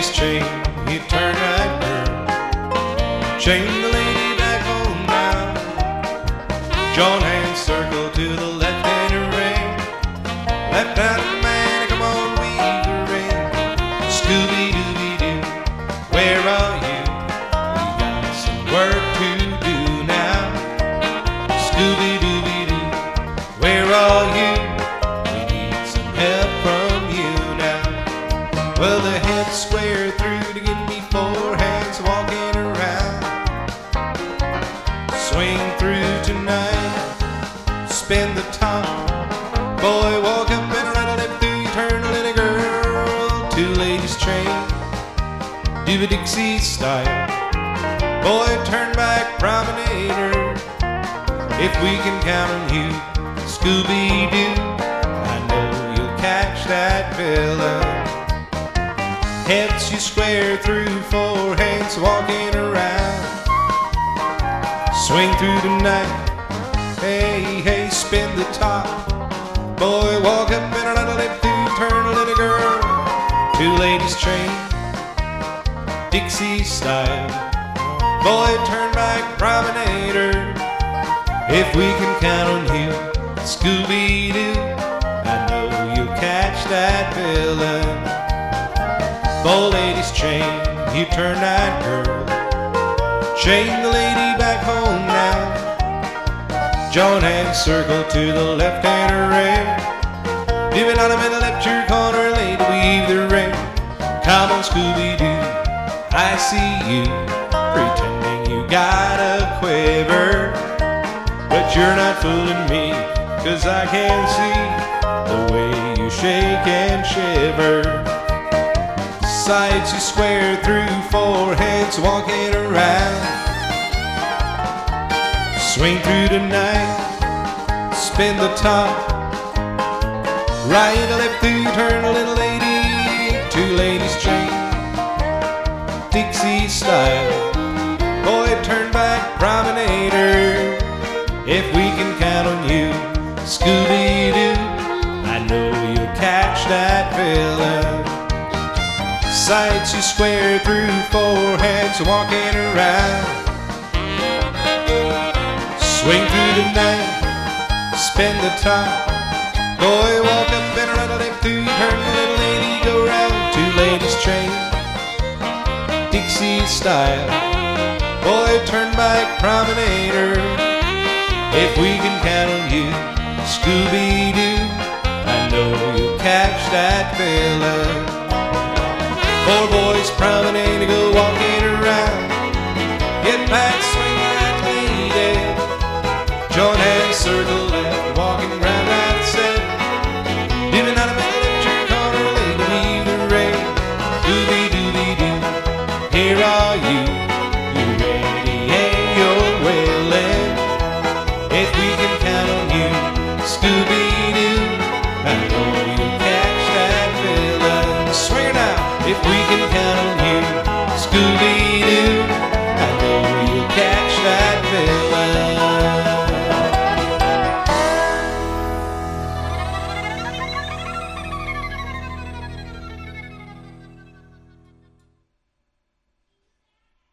lady's chain, you turn right, girl. Chain the lady back home now. Join hands, circle to the left and a ring. Left hand man, come on, weave the ring. Scooby-Dooby-Doo, where are you? We got some work to do now. Scooby-Dooby-Doo, where are you? We need some help from you now. Well, the head's square through to give me four hands walking around. Swing through tonight, spin the top. Boy, walk up and a little lip through, turn a little girl. Two ladies chain, do a Dixie style. Boy, turn back promenader. If we can count on you, Scooby-Doo, I know you'll catch that villain. Heads you square through, four hands walking around. Swing through the night, hey, hey, spin the top. Boy, walk up and a little lip through, turn a little girl. Two ladies chain, Dixie style. Boy, turn back promenader. If we can count on you, Scooby-Doo, I know you'll catch that villain. Four ladies chain, you turn that girl. Chain the lady back home now. Join hands, circle to the left and a ring. Do it on a middle left your corner, lady, weave the ring. Come on, Scooby-Doo, I see you pretending you got a quiver. But you're not fooling me, 'cause I can see the way you shake and shiver. Sides you square through, four heads walking around. Swing through the night, spin the top. Right or left through, turn a little lady. Two ladies chain, Dixie style. Boy, turn back promenader. If we can count on you, Scooby-Doo, I know you'll catch that villain. Sides you square through, four heads walking around. Swing through the night, spin the top. Boy, walk up and a little lip through, turn the little lady, go round. Two ladies chain, Dixie style. Boy, turn back promenader. If we can count on you, Scooby-Doo, I know you'll catch that villain. Four boys promenade to go walking around. Get back, swing that lady. Join hands, circle